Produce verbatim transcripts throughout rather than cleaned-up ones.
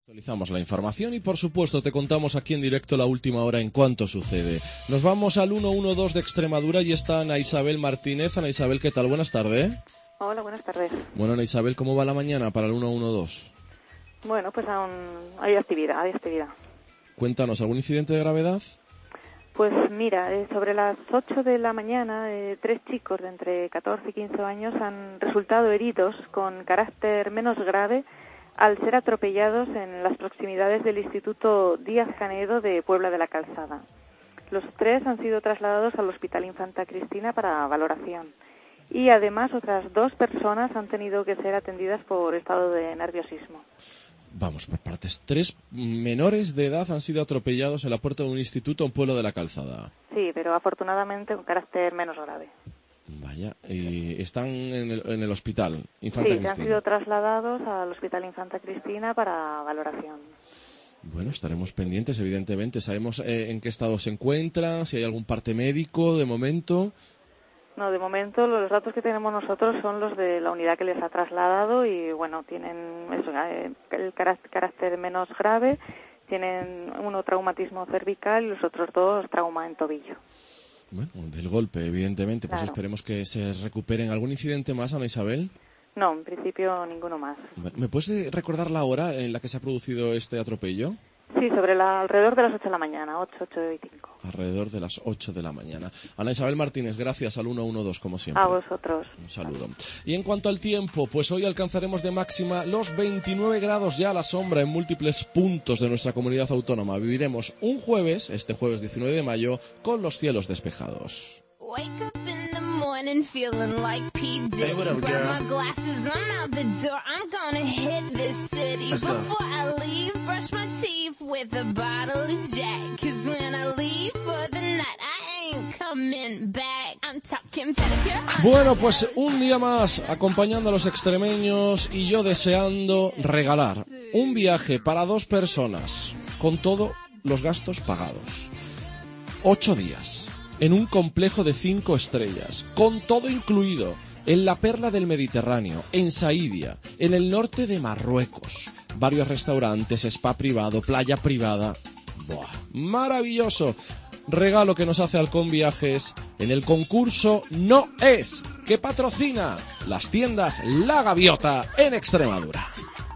Actualizamos la información y, por supuesto, te contamos aquí en directo la última hora en cuanto sucede. Nos vamos al ciento doce de Extremadura y está Ana Isabel Martínez. Ana Isabel, ¿qué tal? Buenas tardes. Hola, buenas tardes. Bueno, Ana Isabel, ¿cómo va la mañana para el ciento doce? Bueno, pues aún hay actividad, hay actividad. Cuéntanos, ¿algún incidente de gravedad? Pues mira, eh, sobre las ocho de la mañana, eh, tres chicos de entre catorce y quince años han resultado heridos con carácter menos grave al ser atropellados en las proximidades del Instituto Díaz Canedo de Puebla de la Calzada. Los tres han sido trasladados al Hospital Infanta Cristina para valoración. Y además otras dos personas han tenido que ser atendidas por estado de nerviosismo. Vamos por partes. Tres menores de edad han sido atropellados en la puerta de un instituto en Puebla de la Calzada. Sí, pero afortunadamente con carácter menos grave. Vaya, y están en el, en el hospital Infanta sí, Cristina. Sí, han sido trasladados al Hospital Infanta Cristina para valoración. Bueno, estaremos pendientes, evidentemente. Sabemos eh, en qué estado se encuentran, si hay algún parte médico de momento. No, de momento los datos que tenemos nosotros son los de la unidad que les ha trasladado y, bueno, tienen eso, eh, el carácter menos grave, tienen uno traumatismo cervical y los otros dos trauma en tobillo. Bueno, del golpe, evidentemente, pues claro. Esperemos que se recuperen. ¿Algún incidente más, Ana Isabel? No, en principio ninguno más. ¿Me puedes recordar la hora en la que se ha producido este atropello? Sí, sobre la, alrededor de las ocho de la mañana, ocho, ocho y cinco. Alrededor de las ocho de la mañana. Ana Isabel Martínez, gracias al ciento doce, como siempre. A vosotros. Un saludo. Y en cuanto al tiempo, pues hoy alcanzaremos de máxima los veintinueve grados ya a la sombra en múltiples puntos de nuestra comunidad autónoma. Viviremos un jueves, este jueves diecinueve de mayo, con los cielos despejados. Wake up in the morning feeling like P. Diddy. Hey, what up, girl? Grab my glasses, I'm out the door. I'm gonna hit this city. Let's go. Before I leave, brush my teeth with a bottle of Jack. Cause when I leave for the night, I ain't coming back. I'm talking pedicure. Bueno, pues un día más acompañando a los extremeños y yo deseando regalar un viaje para dos personas con todos los gastos pagados. Ocho días. En un complejo de cinco estrellas, con todo incluido, en la perla del Mediterráneo, en Saidia, en el norte de Marruecos. Varios restaurantes, spa privado, playa privada. ¡Buah! ¡Maravilloso! Regalo que nos hace Halcón Viajes en el concurso No Es, que patrocina las tiendas La Gaviota en Extremadura.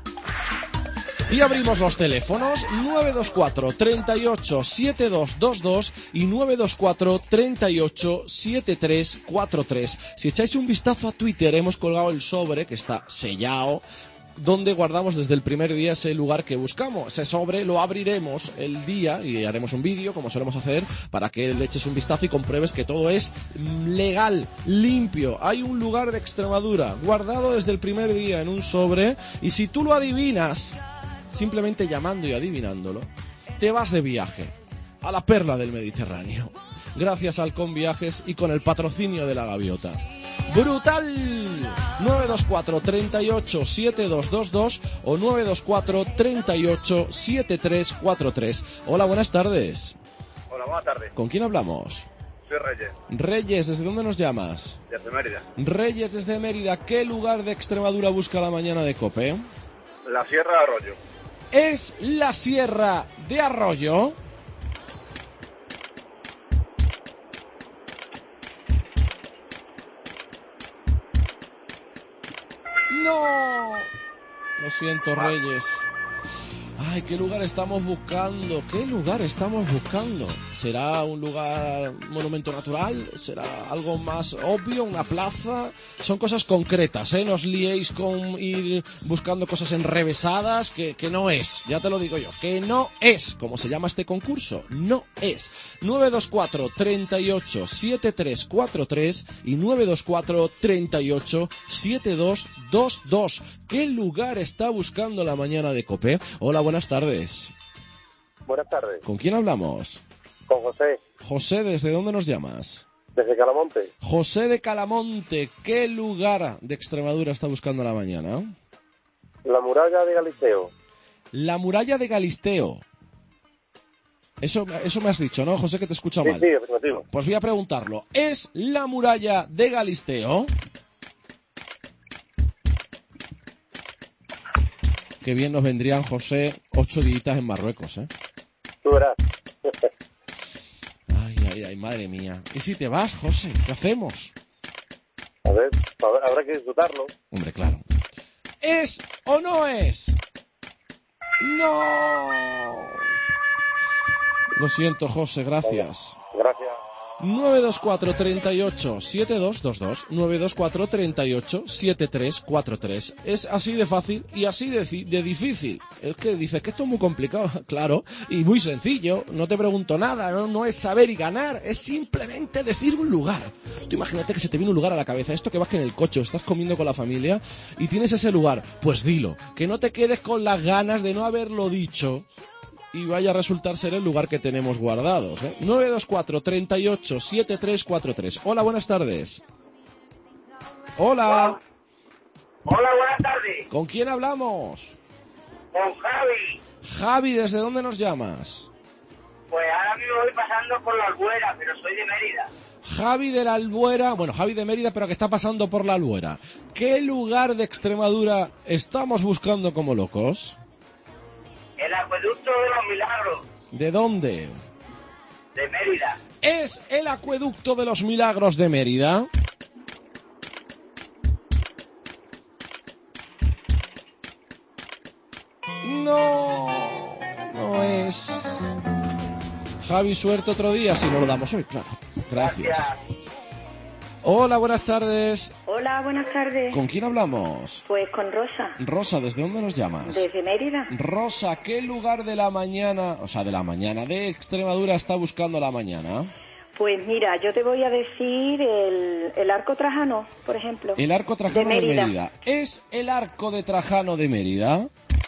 Y abrimos los teléfonos nueve dos cuatro, treinta y ocho, setenta y dos veintidós y nueve dos cuatro, treinta y ocho, setenta y tres cuarenta y tres. Si echáis un vistazo a Twitter, hemos colgado el sobre que está sellado, donde guardamos desde el primer día ese lugar que buscamos. Ese sobre lo abriremos el día y haremos un vídeo, como solemos hacer, para que le eches un vistazo y compruebes que todo es legal, limpio. Hay un lugar de Extremadura guardado desde el primer día en un sobre, y si tú lo adivinas, simplemente llamando y adivinándolo, te vas de viaje a la perla del Mediterráneo. Gracias a Halcón Viajes y con el patrocinio de La Gaviota. ¡Brutal! nueve dos cuatro, treinta y ocho, setenta y dos veintidós o nueve dos cuatro, treinta y ocho, setenta y tres cuarenta y tres. Hola, buenas tardes. Hola, buenas tardes. ¿Con quién hablamos? Soy Reyes. Reyes, ¿desde dónde nos llamas? Desde Mérida. Reyes, desde Mérida. ¿Qué lugar de Extremadura busca la mañana de COPE? La Sierra de Arroyo. ¿Es la Sierra de Arroyo? ¡No! Lo siento, Reyes. Ay, ¿qué lugar estamos buscando? ¿Qué lugar estamos buscando? ¿Será un lugar, un monumento natural? ¿Será algo más obvio, una plaza? Son cosas concretas, ¿eh? No os liéis con ir buscando cosas enrevesadas, que, que no es. Ya te lo digo yo, que no es. ¿Cómo se llama este concurso? No es. nueve dos cuatro, treinta y ocho, setenta y tres cuarenta y tres y nueve dos cuatro, treinta y ocho, setenta y dos veintidós. ¿Qué lugar está buscando la mañana de COPE? Hola, buenas tardes. Buenas tardes. ¿Con quién hablamos? Con José, José, ¿desde dónde nos llamas? desde Calamonte. José de Calamonte, ¿qué lugar de Extremadura está buscando la mañana? La muralla de Galisteo. La muralla de Galisteo. Eso, eso me has dicho, ¿no, José, que te escucho Sí, mal? sí, afirmativo. Pues voy a preguntarlo. ¿Es la muralla de Galisteo? qué bien nos vendrían, José, ocho días en Marruecos, ¿eh? Tú verás. Ay, ay, ay, madre mía. ¿Y si te vas, José? ¿Qué hacemos? A ver, habrá habrá que disfrutarlo. Hombre, claro. ¿Es o no es? ¡No! Lo siento, José, gracias. Gracias. nueve dos cuatro, treinta y ocho, setenta y dos veintidós, nueve dos cuatro, treinta y ocho, setenta y tres cuarenta y tres. Es así de fácil y así de, de difícil. Es que dices que esto es muy complicado, claro, y muy sencillo. No te pregunto nada, no, no es saber y ganar, es simplemente decir un lugar. Tú imagínate que se te viene un lugar a la cabeza, esto que vas que en el coche, estás comiendo con la familia y tienes ese lugar, pues dilo, que no te quedes con las ganas de no haberlo dicho y vaya a resultar ser el lugar que tenemos guardados, ¿eh? nueve dos cuatro, treinta y ocho, setenta y tres cuarenta y tres. Hola, buenas tardes. Hola. Hola, buenas tardes. ¿Con quién hablamos? Con Javi. Javi, ¿desde dónde nos llamas? Pues ahora mismo voy pasando por la Albuera, pero soy de Mérida. Javi de la Albuera, bueno, Javi de Mérida, pero que está pasando por la Albuera. ¿Qué lugar de Extremadura estamos buscando como locos? El Acueducto de los Milagros, ¿De dónde? de Mérida. ¿Es el Acueducto de los Milagros de Mérida? No, no es. Javi, suerte otro día, si no lo damos hoy, claro. Gracias. Hola, buenas tardes. Hola, buenas tardes. ¿Con quién hablamos? Pues con Rosa, Rosa, ¿desde dónde nos llamas? desde Mérida. Rosa, ¿qué lugar de la mañana, o sea, de la mañana, de Extremadura está buscando la mañana? Pues mira, yo te voy a decir el, el Arco Trajano, por ejemplo. El Arco Trajano de De Mérida. Mérida. ¿Es el Arco de Trajano de Mérida?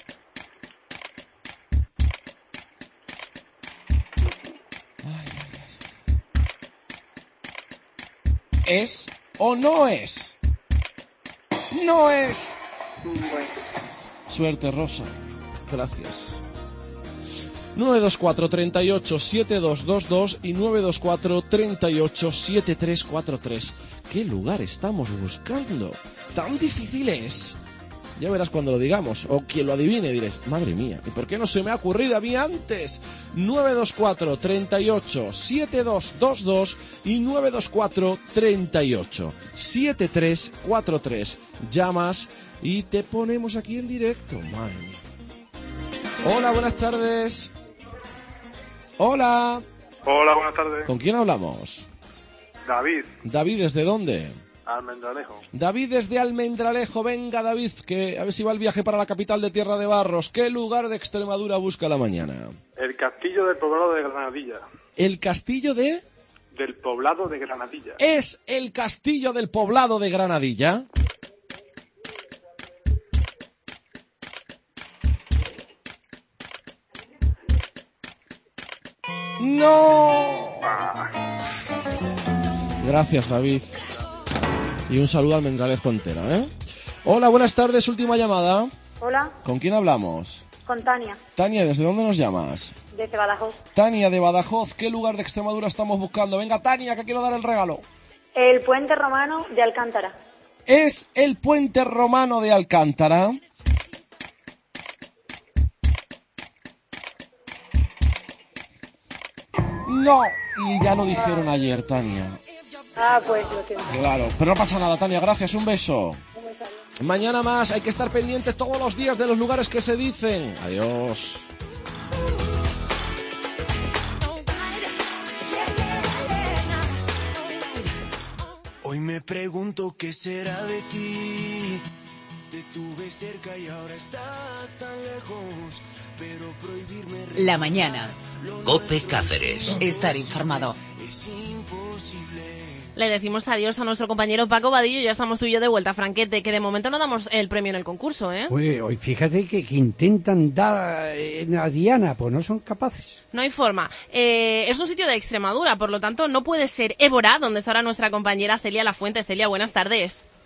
¿Es o no es? No es. Bueno, Suerte, Rosa. Gracias. nueve dos cuatro, treinta y ocho, setenta y dos veintidós y nueve dos cuatro, treinta y ocho, setenta y tres cuarenta y tres. ¿Qué lugar estamos buscando? ¿Tan difícil es? Ya verás cuando lo digamos, o quien lo adivine diréis, madre mía, ¿y por qué no se me ha ocurrido a mí antes? nueve dos cuatro, treinta y ocho, setenta y dos veintidós y nueve dos cuatro, treinta y ocho, setenta y tres cuarenta y tres. Llamas y te ponemos aquí en directo, madre mía. Hola, buenas tardes. Hola. Hola, buenas tardes. ¿Con quién hablamos? David, David, ¿desde dónde? Almendralejo. David desde Almendralejo. Venga, David, que a ver si va el viaje para la capital de Tierra de Barros. ¿Qué lugar de Extremadura busca la mañana? El castillo del poblado de Granadilla. ¿El castillo de...? Del poblado de Granadilla. ¿Es el castillo del poblado de Granadilla? ¡No! Gracias, David. Y un saludo al Almendralejo entera, ¿eh? Hola, buenas tardes, última llamada. hola, ¿Con quién hablamos? con Tania, Tania, ¿desde dónde nos llamas? desde Badajoz. Tania, de Badajoz, ¿qué lugar de Extremadura estamos buscando? Venga, Tania, que quiero dar el regalo. El puente romano de Alcántara. ¿Es el puente romano de Alcántara? No, y ya lo dijeron ayer, Tania. Ah, pues lo siento. Claro, pero no pasa nada, Tania, gracias, un beso. Mañana más, hay que estar pendientes todos los días de los lugares que se dicen. Adiós. Hoy me pregunto qué será de ti. Te tuve cerca y ahora estás tan lejos. Pero prohibirme La mañana. COPE Cáceres. Estar informado. es imposible. Le decimos adiós a nuestro compañero Paco Vadillo. Ya estamos tú y yo de vuelta, Franquete, que de momento no damos el premio en el concurso, ¿eh? Pues hoy fíjate que, que intentan dar eh, a Diana, pues no son capaces. No hay forma. Eh, es un sitio de Extremadura, por lo tanto no puede ser Évora, donde está ahora nuestra compañera Celia Lafuente. Celia, buenas tardes.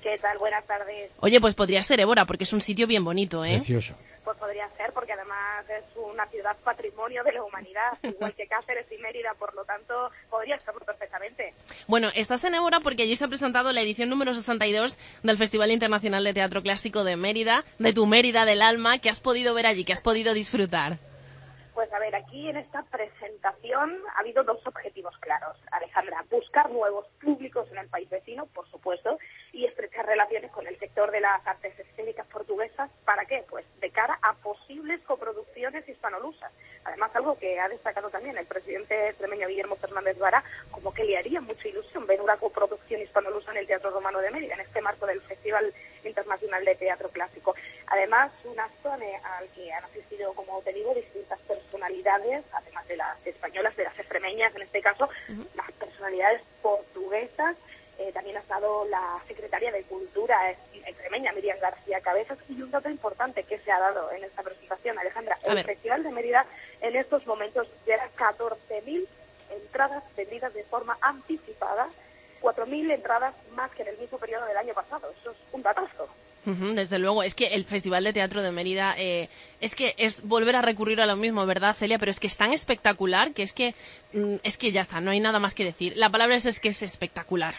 ¿Qué tal? Buenas tardes. Oye, pues podría ser Évora, porque es un sitio bien bonito, ¿eh? Precioso. Pues podría ser, porque además es una ciudad patrimonio de la humanidad, igual que Cáceres y Mérida, por lo tanto, podría serlo perfectamente. Bueno, estás en Évora porque allí se ha presentado la edición número sesenta y dos del Festival Internacional de Teatro Clásico de Mérida, de tu Mérida del alma, que has podido ver allí, que has podido disfrutar. Pues a ver, aquí en esta presentación ha habido dos objetivos claros, Alejandra. Buscar nuevos públicos en el país vecino, por supuesto, y estrechar relaciones con el sector de las artes escénicas portuguesas. ¿Para qué? Pues de cara a posibles coproducciones hispanolusas. Además, algo que ha destacado también el presidente extremeño Guillermo Fernández Vara, como que le haría mucha ilusión ver una coproducción hispanolusa en el Teatro Romano de Mérida, en este marco del Festival Internacional de Teatro Clásico. Además, un acto al que han asistido, como te digo, distintas personalidades, además de las españolas, de las extremeñas en este caso, uh-huh. las personalidades portuguesas. Eh, también ha estado la secretaria de Cultura extremeña, Miriam García Cabezas, y un dato importante que se ha dado en esta presentación, Alejandra. A el ver. Festival de Mérida en estos momentos lleva catorce mil entradas vendidas de forma anticipada, cuatro mil entradas más que en el mismo periodo del año pasado. Eso es un datazo. Uh-huh, desde luego, es que el Festival de Teatro de Mérida eh, es que es volver a recurrir a lo mismo, ¿verdad, Celia? Pero es que es tan espectacular que es que mm, es que ya está, no hay nada más que decir. La palabra es, es que es espectacular.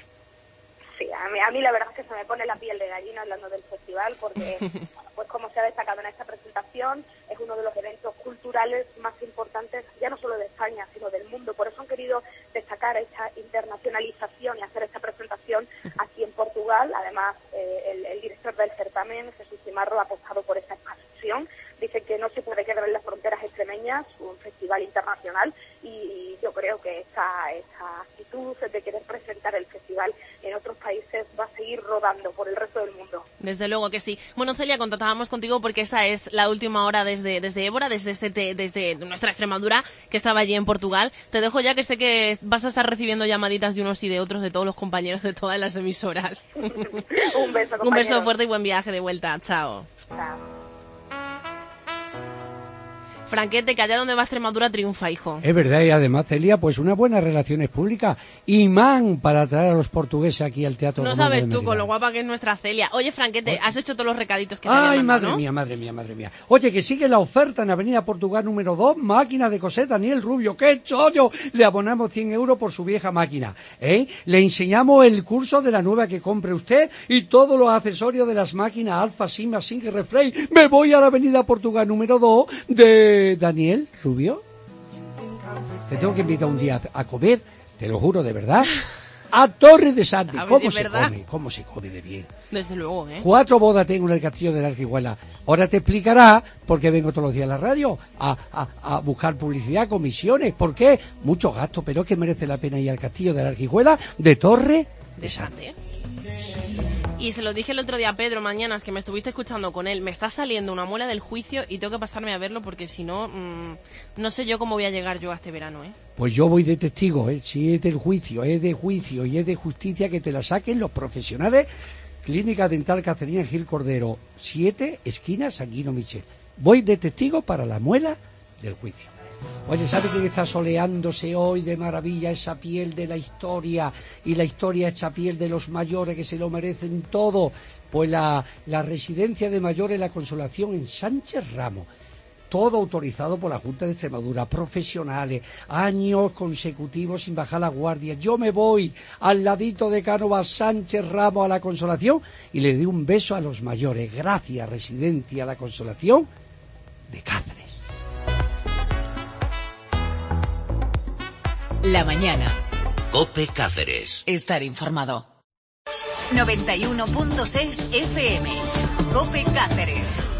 Sí, a mí, a mí la verdad es que se me pone la piel de gallina hablando del festival porque, bueno, pues como se ha destacado en esta presentación, es uno de los eventos culturales más importantes, ya no solo de España, sino del mundo. Por eso han querido destacar esta internacionalización y hacer esta presentación aquí en Portugal. Además, eh, el, el director del certamen, Jesús Cimarro, ha apostado por esta expansión. Dice que no se puede quedar en las fronteras extremeñas, un festival internacional, y yo creo que esta, esta actitud de querer presentar el festival en otros países va a seguir rodando por el resto del mundo. Desde luego que sí. Bueno, Celia, contactábamos contigo porque esa es la última hora desde, desde Évora, desde, este, desde nuestra Extremadura, que estaba allí en Portugal. Te dejo ya, que sé que vas a estar recibiendo llamaditas de unos y de otros, de todos los compañeros de todas las emisoras. Un beso, compañero. Un beso fuerte y buen viaje de vuelta. Chao. Chao. Franquete, que allá donde va Extremadura triunfa, hijo. Es verdad, y además, Celia, pues unas buenas relaciones públicas. Imán para traer a los portugueses aquí al Teatro No Romano sabes de tú Mérida. con lo guapa que es nuestra Celia. Oye, Franquete, has hecho todos los recaditos que te habían Ay, mandado, madre ¿no? mía, madre mía, madre mía. Oye, que sigue la oferta en Avenida Portugal número dos, máquina de coser Daniel Rubio. ¡Qué chollo! Le abonamos cien euros por su vieja máquina, ¿eh? Le enseñamos el curso de la nueva que compre usted y todos los accesorios de las máquinas Alfa, Sigma, Sync y Refrey. Me voy a la Avenida Portugal número dos de Daniel Rubio. Te tengo que invitar un día a comer, te lo juro, de verdad, a Torre de Sante. ¿Cómo se come? ¿Cómo se come de bien? Desde luego, ¿eh? Cuatro bodas tengo en el Castillo de la Arquijuela. Ahora te explicará por qué vengo todos los días a la radio a, a, a buscar publicidad, comisiones. ¿Por qué? Mucho gasto, pero es que merece la pena ir al Castillo de la Arquijuela de Torre de, de Sante. Y se lo dije el otro día a Pedro Mañanas, que me estuviste escuchando con él. Me está saliendo una muela del juicio y tengo que pasarme a verlo porque si no, mmm, no sé yo cómo voy a llegar yo a este verano, ¿eh? Pues yo voy de testigo, ¿eh? Si es del juicio, es de juicio y es de justicia, que te la saquen los profesionales. Clínica Dental Cacerina Gil Cordero, siete, esquina Sanguino Michel. Voy de testigo para la muela del juicio. Oye, ¿sabe quién está soleándose hoy de maravilla? Esa piel de la historia, y la historia hecha piel de los mayores que se lo merecen todo. Pues la, la residencia de mayores La Consolación en Sánchez Ramos. Todo autorizado por la Junta de Extremadura, profesionales, años consecutivos sin bajar la guardia. Yo me voy al ladito de Cánovas, Sánchez Ramos, a La Consolación, y le doy un beso a los mayores. Gracias, Residencia La Consolación de Cáceres. La mañana. COPE Cáceres. Estar informado. noventa y uno punto seis F M. COPE Cáceres.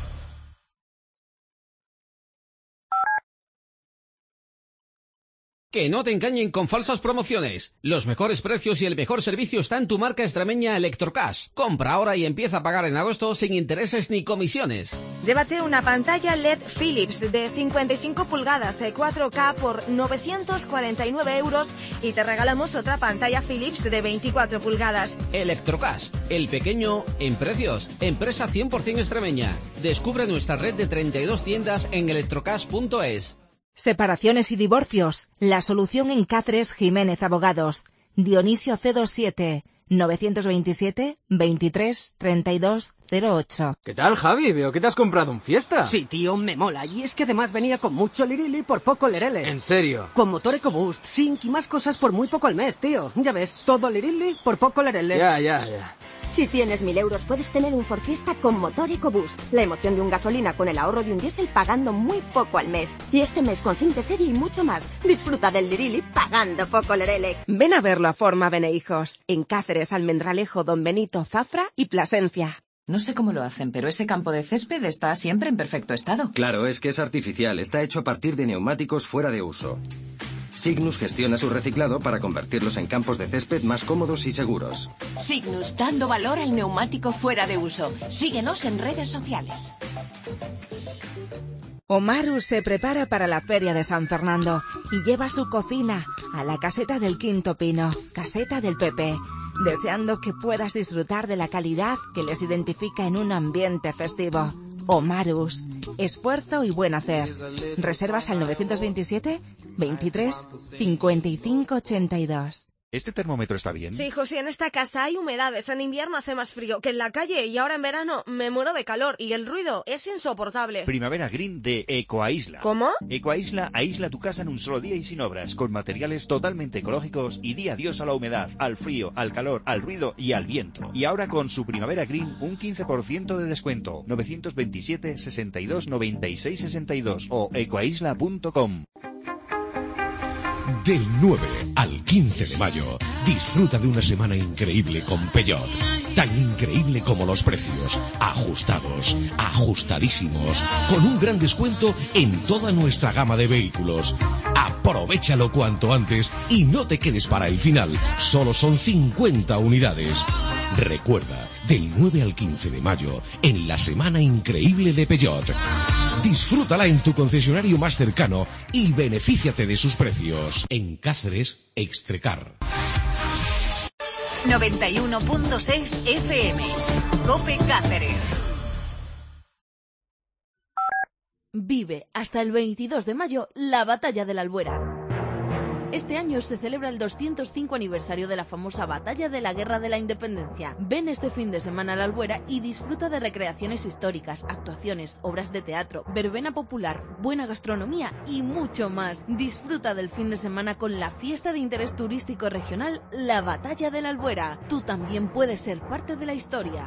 Que no te engañen con falsas promociones. Los mejores precios y el mejor servicio está en tu marca extremeña Electrocash. Compra ahora y empieza a pagar en agosto sin intereses ni comisiones. Llévate una pantalla L E D Philips de cincuenta y cinco pulgadas de cuatro K por novecientos cuarenta y nueve euros y te regalamos otra pantalla Philips de veinticuatro pulgadas. Electrocash, el pequeño en precios. Empresa cien por ciento extremeña. Descubre nuestra red de treinta y dos tiendas en electrocash punto es. Separaciones y divorcios. La solución en Cáceres Jiménez Abogados. Dionisio C veintisiete. nueve veintisiete, veintitrés, treinta y dos, cero ocho. ¿Qué tal, Javi? Veo que te has comprado un Fiesta. Sí, tío, me mola. Y es que además venía con mucho lirili por poco lerele. ¿En serio? Con motor EcoBoost, Sync y más cosas por muy poco al mes, tío. Ya ves, todo lirili por poco lerele. Ya, ya, ya. Si tienes mil euros puedes tener un Ford Fiesta con motor EcoBoost. La emoción de un gasolina con el ahorro de un diésel pagando muy poco al mes. Y este mes con Sync de serie y mucho más. Disfruta del lirili pagando poco lerele. Ven a verlo a Forma Benehijos. En Cáceres, Almendralejo, Don Benito, Zafra y Plasencia. No sé cómo lo hacen, pero ese campo de césped está siempre en perfecto estado. Claro, es que es artificial. Está hecho a partir de neumáticos fuera de uso. Cygnus gestiona su reciclado para convertirlos en campos de césped más cómodos y seguros. Cygnus, dando valor al neumático fuera de uso. Síguenos en redes sociales. Omarus se prepara para la Feria de San Fernando y lleva su cocina a la caseta del Quinto Pino, caseta del Pepe, deseando que puedas disfrutar de la calidad que les identifica en un ambiente festivo. Omarus, esfuerzo y buen hacer. Reservas al nueve veintisiete, veintitrés, cincuenta y cinco, ochenta y dos. ¿Este termómetro está bien? Sí, José, en esta casa hay humedades. En invierno hace más frío que en la calle y ahora en verano me muero de calor y el ruido es insoportable. Primavera Green de Ecoaisla. ¿Cómo? Ecoaisla aísla tu casa en un solo día y sin obras, con materiales totalmente ecológicos y di adiós a la humedad, al frío, al calor, al ruido y al viento. Y ahora con su Primavera Green un quince por ciento de descuento. nueve veintisiete, sesenta y dos, noventa y seis, sesenta y dos o ecoaisla punto com. Del nueve al quince de mayo, disfruta de una semana increíble con Peugeot. Tan increíble como los precios, ajustados, ajustadísimos, con un gran descuento en toda nuestra gama de vehículos. Aprovéchalo cuanto antes y no te quedes para el final, solo son cincuenta unidades. Recuerda, del nueve al quince de mayo, en la semana increíble de Peugeot. Disfrútala en tu concesionario más cercano y benefíciate de sus precios. En Cáceres, Extrecar. noventa y uno punto seis F M. COPE Cáceres. Vive hasta el veintidós de mayo la Batalla de la Albuera. Este año se celebra el doscientos cinco aniversario de la famosa Batalla de la Guerra de la Independencia. Ven este fin de semana a la Albuera y disfruta de recreaciones históricas, actuaciones, obras de teatro, verbena popular, buena gastronomía y mucho más. Disfruta del fin de semana con la fiesta de interés turístico regional, la Batalla de la Albuera. Tú también puedes ser parte de la historia.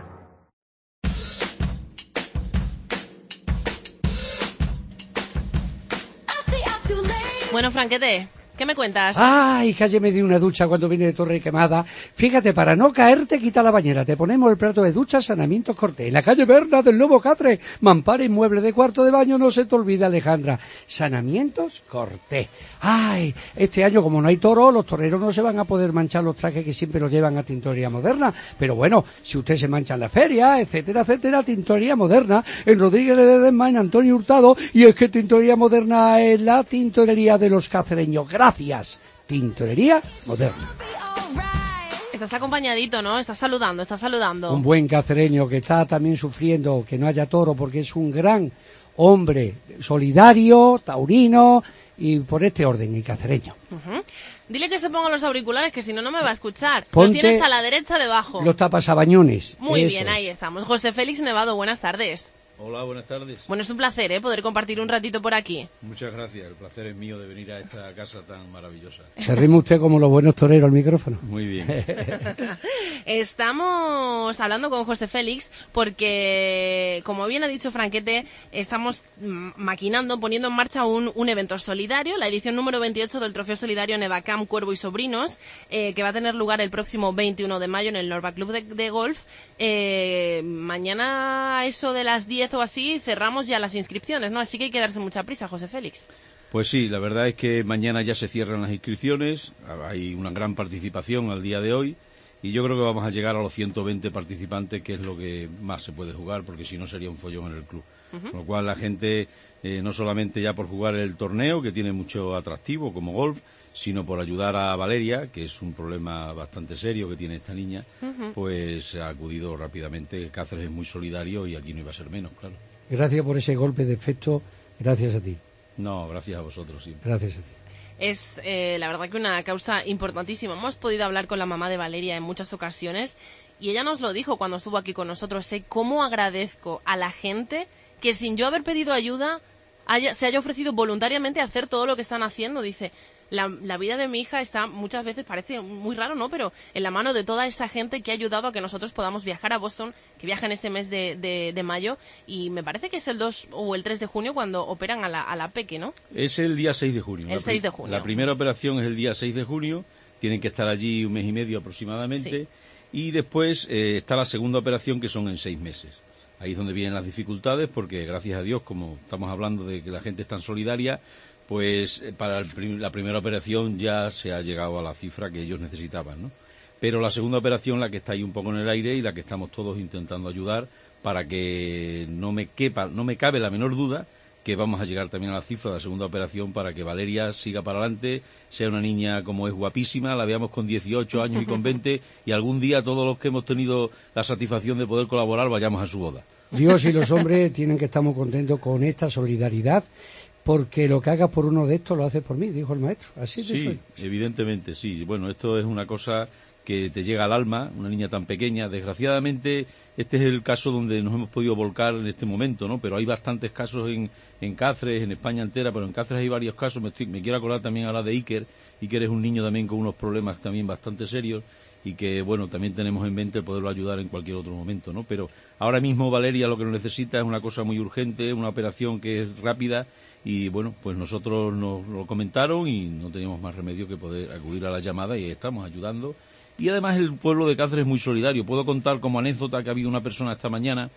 Bueno, Franquete, ¿qué me cuentas? Ay, que ayer me di una ducha cuando vine de Torre Quemada. Fíjate, para no caerte, quita la bañera. Te ponemos el plato de ducha Sanamientos Cortés. En la calle Berna del Lobo Cáceres. Mampara inmueble de cuarto de baño, no se te olvide, Alejandra. Sanamientos Cortés. Ay, este año como no hay toro, los toreros no se van a poder manchar los trajes que siempre los llevan a Tintorería Moderna. Pero bueno, si usted se mancha en la feria, etcétera, etcétera, Tintorería Moderna, en Rodríguez de Ledesma, en Antonio Hurtado, y es que Tintorería Moderna es la tintorería de los cacereños. Gracias, Tintorería Moderna. Estás acompañadito, ¿no? Estás saludando, estás saludando. Un buen cacereño que está también sufriendo que no haya toro porque es un gran hombre solidario, taurino y por este orden, el cacereño. Uh-huh. Dile que se ponga los auriculares, que si no, no me va a escuchar. Ponte Los tienes a la derecha debajo. Los tapasabañones. Muy Eso bien, es. ahí estamos. José Félix Nevado, buenas tardes. Hola, buenas tardes. Bueno, es un placer, ¿eh? Poder compartir un ratito por aquí. Muchas gracias, el placer es mío de venir a esta casa tan maravillosa. Se rime usted como los buenos toreros al micrófono. Muy bien. Estamos hablando con José Félix porque, como bien ha dicho Franquete, estamos maquinando, poniendo en marcha un, un evento solidario, la edición número veintiocho del Trofeo Solidario Nevacam Cuervo y Sobrinos, eh, que va a tener lugar el próximo veintiuno de mayo en el Norba Club de, de Golf. Eh, mañana a eso de las diez o así cerramos ya las inscripciones, ¿no? Así que hay que darse mucha prisa, José Félix. Pues sí, la verdad es que mañana ya se cierran las inscripciones, hay una gran participación al día de hoy y yo creo que vamos a llegar a los ciento veinte participantes, que es lo que más se puede jugar, porque si no sería un follón en el club. Uh-huh. Con lo cual la gente, eh, no solamente ya por jugar el torneo, que tiene mucho atractivo como golf, sino por ayudar a Valeria, que es un problema bastante serio que tiene esta niña, uh-huh. pues ha acudido rápidamente. Cáceres es muy solidario y aquí no iba a ser menos, claro. Gracias por ese golpe de efecto, gracias a ti. No, gracias a vosotros siempre. Gracias a ti. Es eh, la verdad que una causa importantísima. Hemos podido hablar con la mamá de Valeria en muchas ocasiones y ella nos lo dijo cuando estuvo aquí con nosotros. Sé cómo agradezco a la gente que sin yo haber pedido ayuda haya, se haya ofrecido voluntariamente a hacer todo lo que están haciendo. Dice, la, la vida de mi hija está muchas veces, parece muy raro, ¿no? Pero en la mano de toda esa gente que ha ayudado a que nosotros podamos viajar a Boston, que viaja en este mes de, de, de mayo, y me parece que es el dos o el tres de junio cuando operan a la, a la Peque, ¿no? Es el día seis de junio. El seis de junio. La primera operación es el día seis de junio, tienen que estar allí un mes y medio aproximadamente, sí. Y después eh, está la segunda operación, que son en seis meses. Ahí es donde vienen las dificultades, porque gracias a Dios, como estamos hablando de que la gente es tan solidaria, pues para el prim- la primera operación ya se ha llegado a la cifra que ellos necesitaban, ¿no? Pero la segunda operación, la que está ahí un poco en el aire y la que estamos todos intentando ayudar para que no me quepa, no me cabe la menor duda que vamos a llegar también a la cifra de la segunda operación para que Valeria siga para adelante, sea una niña como es guapísima, la veamos con dieciocho años y con veinte y algún día todos los que hemos tenido la satisfacción de poder colaborar vayamos a su boda. Dios y los hombres tienen que estar muy contentos con esta solidaridad, porque lo que hagas por uno de estos lo haces por mí, dijo el maestro. Así de Sí, soy. evidentemente, sí. Bueno, esto es una cosa que te llega al alma, una niña tan pequeña. Desgraciadamente, este es el caso donde nos hemos podido volcar en este momento, ¿no? Pero hay bastantes casos en, en Cáceres, en España entera, pero en Cáceres hay varios casos. Me, estoy, me quiero acordar también ahora de Iker. Iker es un niño también con unos problemas también bastante serios y que, bueno, también tenemos en mente poderlo ayudar en cualquier otro momento, ¿no? Pero ahora mismo Valeria lo que nos necesita es una cosa muy urgente, una operación que es rápida y, bueno, pues nosotros nos lo comentaron y no teníamos más remedio que poder acudir a la llamada y estamos ayudando. Y además el pueblo de Cáceres es muy solidario. Puedo contar como anécdota que ha habido una persona esta mañana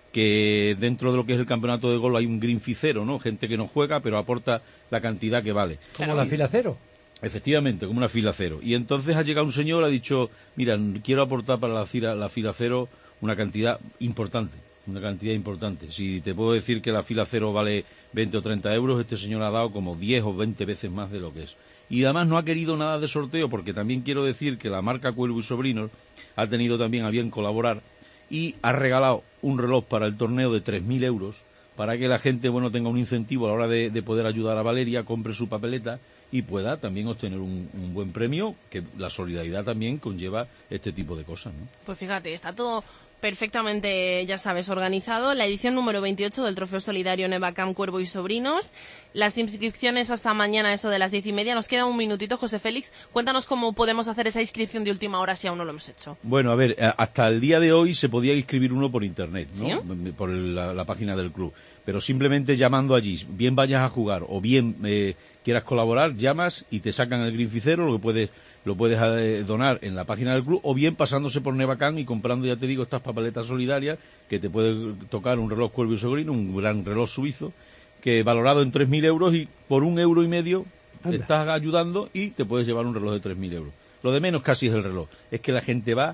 que dentro de lo que es el campeonato de golf hay un grinficero, ¿no? Gente que no juega pero aporta la cantidad que vale. Como la fila cero. Efectivamente, como una fila cero. Y entonces ha llegado un señor, ha dicho, mira, quiero aportar para la fila, la fila cero una cantidad importante, una cantidad importante. Si te puedo decir que la fila cero vale veinte o treinta euros, este señor ha dado como diez o veinte veces más de lo que es. Y además no ha querido nada de sorteo, porque también quiero decir que la marca Cuervo y Sobrinos ha tenido también a bien colaborar y ha regalado un reloj para el torneo de tres mil euros para que la gente, bueno, tenga un incentivo a la hora de, de poder ayudar a Valeria, compre su papeleta y pueda también obtener un, un buen premio, que la solidaridad también conlleva este tipo de cosas, ¿no? Pues fíjate, está todo perfectamente, ya sabes, organizado. La edición número veintiocho del Trofeo Solidario Nevacam Cuervo y Sobrinos. Las inscripciones hasta mañana, eso de las diez y media. Nos queda un minutito, José Félix. Cuéntanos cómo podemos hacer esa inscripción de última hora si aún no lo hemos hecho. Bueno, a ver, hasta el día de hoy se podía inscribir uno por internet, ¿no? ¿Sí? Por la, la página del club. Pero simplemente llamando allí, bien vayas a jugar o bien eh, quieras colaborar, llamas y te sacan el grinficero, lo que puedes lo puedes eh, donar en la página del club, o bien pasándose por Nevacam y comprando, ya te digo, estas papeletas solidarias, que te puede tocar un reloj Cuervo y Sobrino, un gran reloj suizo, que valorado en tres mil euros y por un euro y medio Anda. Estás ayudando y te puedes llevar un reloj de tres mil euros. Lo de menos casi es el reloj, es que la gente va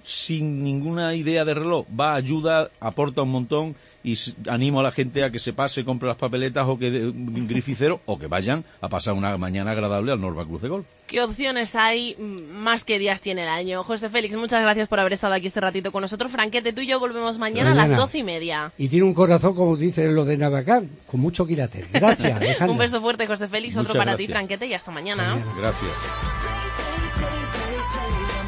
sin ninguna idea de reloj, va, ayuda, aporta un montón y animo a la gente a que se pase, compre las papeletas o que un grificero o que vayan a pasar una mañana agradable al Norva Cruz de Golf. ¿Qué opciones hay? Más que días tiene el año. José Félix, muchas gracias por haber estado aquí este ratito con nosotros. Franquete, tú y yo volvemos mañana, mañana. a las doce y media. Y tiene un corazón, como dicen los de Nevacam, con mucho quilate. Gracias, Alejandra. Un beso fuerte, José Félix, muchas otro para gracias. ti, Franquete, y hasta mañana. Gracias.